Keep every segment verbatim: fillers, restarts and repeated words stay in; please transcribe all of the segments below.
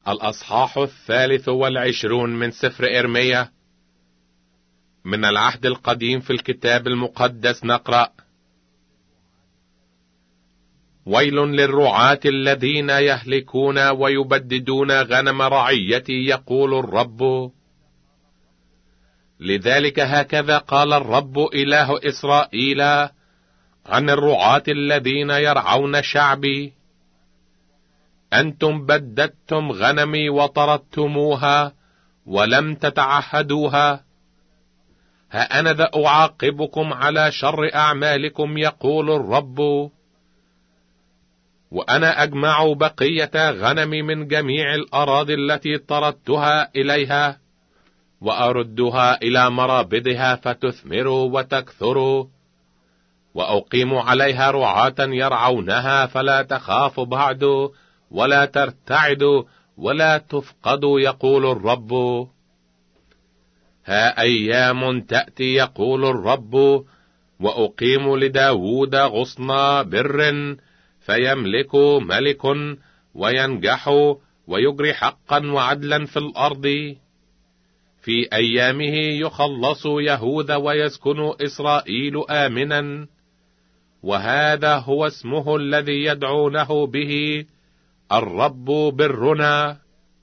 الأصحاح الثالث والعشرون من سفر إرميا. من العهد القديم في الكتاب المقدس نقرأ: ويل للرعاة الذين يهلكون ويبددون غنم رعيتي، يقول الرب. لذلك هكذا قال الرب إله إسرائيل عن الرعاة الذين يرعون شعبي: أنتم بددتم غنمي وطردتموها ولم تتعهدوها. ها أنا ذا أعاقبكم على شر أعمالكم، يقول الرب. وأنا أجمع بقية غنمي من جميع الأراضي التي طردتها إليها، وأردها إلى مرابدها فتثمر وتكثر، وأقيم عليها رعاة يرعونها، فلا تخاف بعد ولا ترتعد ولا تفقد، يقول الرب. ها أيام تأتي، يقول الرب، وأقيم لداود غصن بر، فيملك ملك وينجح ويجري حقا وعدلا في الأرض. في أيامه يخلص يهوذا ويسكن إسرائيل آمنا، وهذا هو اسمه الذي يدعونه به: الرب برنا.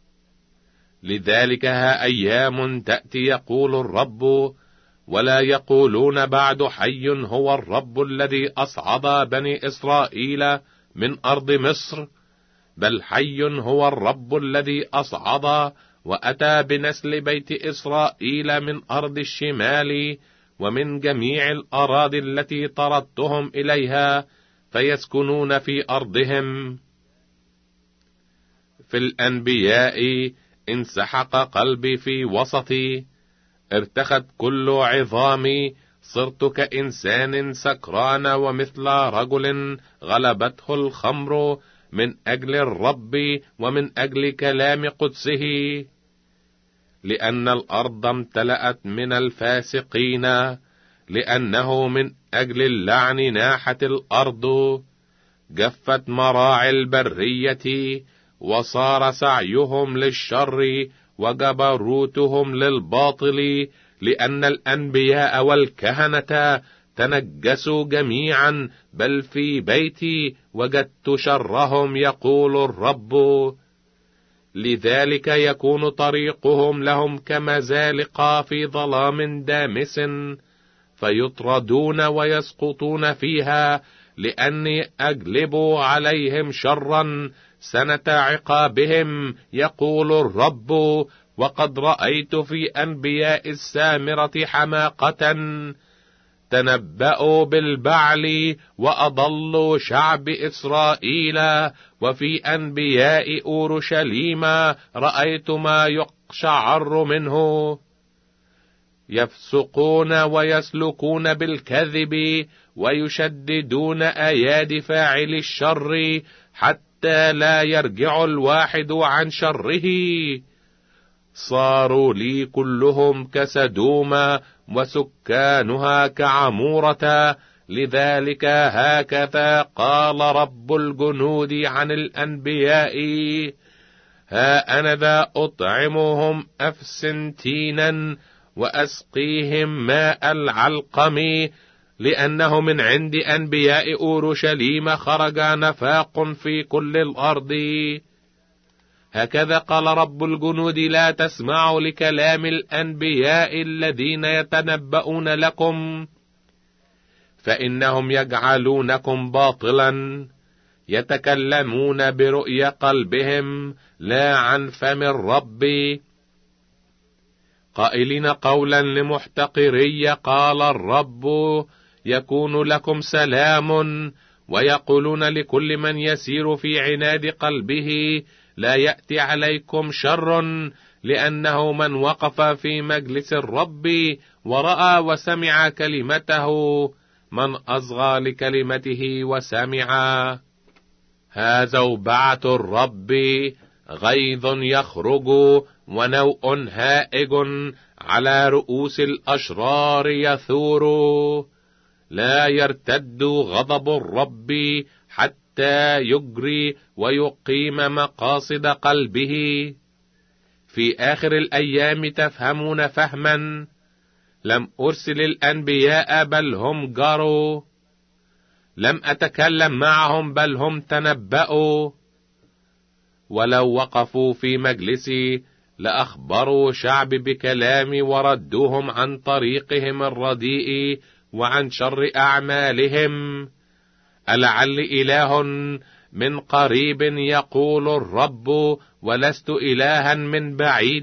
لذلك ها أيام تأتي، يقول الرب، ولا يقولون بعد: حي هو الرب الذي أصعد بني إسرائيل من أرض مصر، بل حي هو الرب الذي أصعد وأتى بنسل بيت إسرائيل من أرض الشمال ومن جميع الأراضي التي طردتهم إليها، فيسكنون في أرضهم. في الأنبياء انسحق قلبي في وسطي، ارتخت كل عظامي، صرت كإنسان سكران ومثل رجل غلبته الخمر، من أجل الرب ومن أجل كلام قدسه. لأن الأرض امتلأت من الفاسقين، لأنه من أجل اللعن ناحت الأرض. جفت مراعي البرية، وصار سعيهم للشر وجبروتهم للباطل، لأن الأنبياء والكهنة تنجسوا جميعا، بل في بيتي وجدت شرهم، يقول الرب. لذلك يكون طريقهم لهم كمزالق في ظلام دامس، فيطردون ويسقطون فيها، لأني أجلب عليهم شرا سنة عقابهم، يقول الرب. وقد رأيت في أنبياء السامرة حماقة، تنبأوا بالبعل وأضلوا شعب إسرائيل. وفي أنبياء أورشليم رأيت ما يقشعر منه، يفسقون ويسلكون بالكذب، ويشددون أيادي فاعل الشر، حتى لا يرجع الواحد عن شره. صاروا لي كلهم كسدوم، وسكانها كعمورة. لذلك هكذا قال رب الجنود عن الأنبياء: ها أنا ذا أطعمهم أفسنتينا، وأسقيهم ماء العلقم، لأنه من عند أنبياء أورشليم خرج نفاق في كل الأرض. هكذا قال رب الجنود: لا تسمعوا لكلام الأنبياء الذين يتنبؤون لكم، فإنهم يجعلونكم باطلا، يتكلمون برؤيا قلبهم لا عن فم الرب، قائلين قولا لمحتقري، قال الرب: يكون لكم سلام. ويقولون لكل من يسير في عناد قلبه: لا يأتي عليكم شر، لأنه من وقف في مجلس الرب ورأى وسمع كلمته، من أصغى لكلمته وسمع. هذا وبعث الرب، غيظ يخرج ونوء هائج، على رؤوس الأشرار يثور. لا يرتد غضب الرب حتى حتى يجري ويقيم مقاصد قلبه. في آخر الأيام تفهمون فهما. لم أرسل الأنبياء بل هم جاروا، لم أتكلم معهم بل هم تنبأوا. ولو وقفوا في مجلسي لأخبروا شعبي بكلامي وردوهم عن طريقهم الرديء وعن شر أعمالهم. ألعل إله من قريب يقول الرب، ولست إلها من بعيد.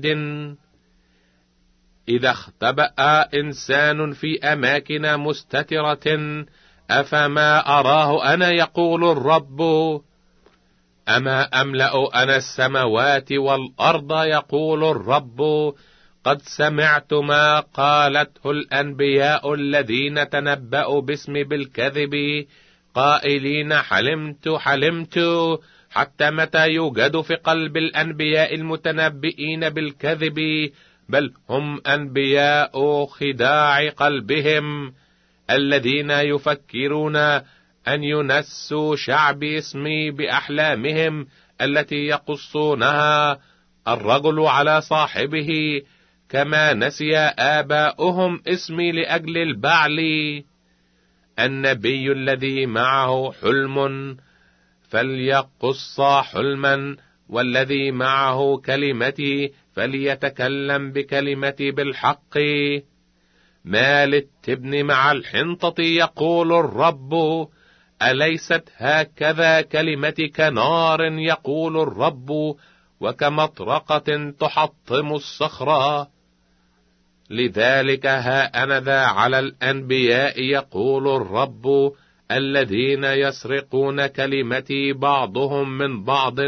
إذا اختبأ إنسان في أماكن مستترة أفما أراه أنا يقول الرب؟ أما أملأ أنا السماوات والأرض يقول الرب؟ قد سمعت ما قالته الأنبياء الذين تنبأوا باسمي بالكذب، قائلين حلمت حلمت. حتى متى يوجد في قلب الأنبياء المتنبئين بالكذب؟ بل هم أنبياء خداع قلبهم، الذين يفكرون أن ينسوا شعب اسمي بأحلامهم التي يقصونها الرجل على صاحبه، كما نسي آباؤهم اسمي لأجل البعل. النبي الذي معه حلم فليقص حلما، والذي معه كلمتي فليتكلم بكلمتي بالحق. ما للتبن مع الحنطة يقول الرب؟ أليست هكذا كلمتي كنار يقول الرب، وكمطرقة تحطم الصخرة؟ لذلك ها أنا ذا على الأنبياء يقول الرب، الذين يسرقون كلمتي بعضهم من بعض.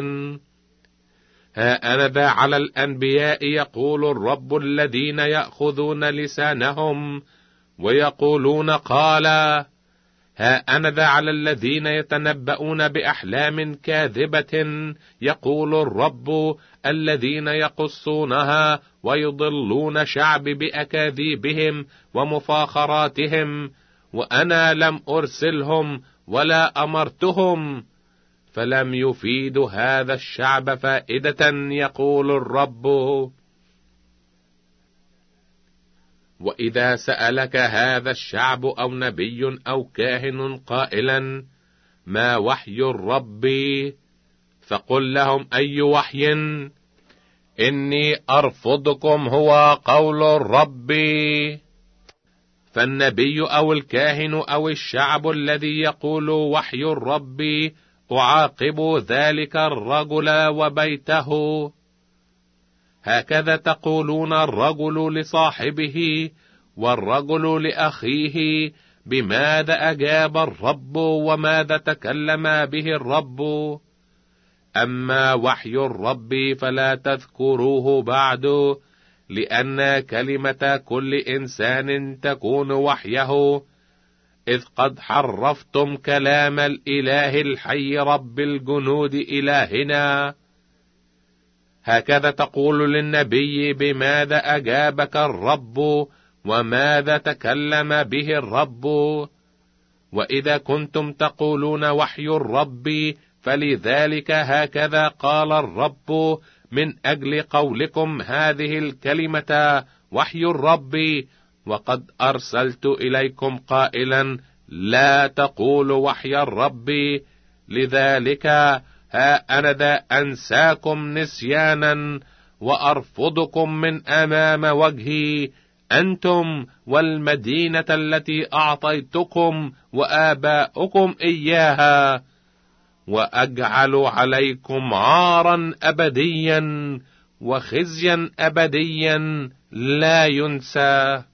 ها أنا ذا على الأنبياء يقول الرب، الذين يأخذون لسانهم ويقولون قال. ها أنا ذا على الذين يتنبؤون بأحلام كاذبة يقول الرب، الذين يقصونها ويضلون شعب بأكاذيبهم ومفاخراتهم، وأنا لم أرسلهم ولا أمرتهم، فلم يفيدوا هذا الشعب فائدة يقول الرب. وإذا سألك هذا الشعب أو نبي أو كاهن قائلا ما وحي الرب؟ فقل لهم أي وحي؟ إني أرفضكم هو قول الرب. فالنبي أو الكاهن أو الشعب الذي يقول وحي الرب أعاقب ذلك الرجل وبيته. هكذا تقولون الرجل لصاحبه والرجل لأخيه، بماذا أجاب الرب وماذا تكلم به الرب؟ أما وحي الرب فلا تذكروه بعد، لأن كلمة كل إنسان تكون وحيه، إذ قد حرفتم كلام الإله الحي رب الجنود إلهنا. هكذا تقول للنبي بماذا أجابك الرب وماذا تكلم به الرب. وإذا كنتم تقولون وحي الرب فلذلك هكذا قال الرب، من أجل قولكم هذه الكلمة وحي الرب، وقد أرسلت إليكم قائلا لا تقولوا وحي الرب. لذلك ها أنا ذا أنساكم نسيانا وأرفضكم من أمام وجهي، أنتم والمدينة التي أعطيتكم وآباؤكم إياها، وأجعل عليكم عارا أبديا وخزيا أبديا لا ينسى.